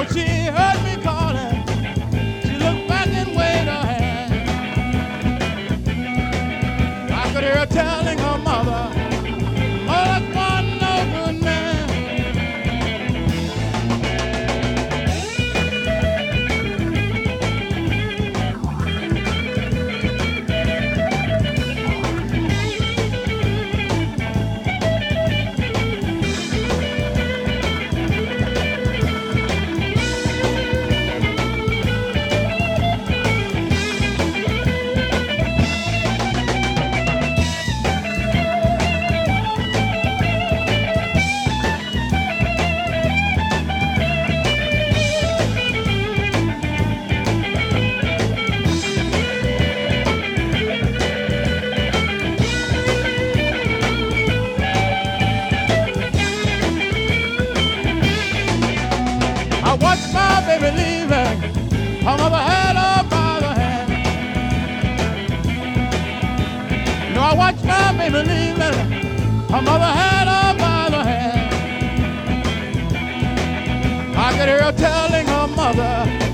she heard me calling. She looked back and waved her hand. I could hear her telling her mother, "Oh, that's one no good man." I watched my baby leaving. Her mother had her by the hand. No, I watched my baby leaving. Her mother had her by the hand. I could hear her telling her mother,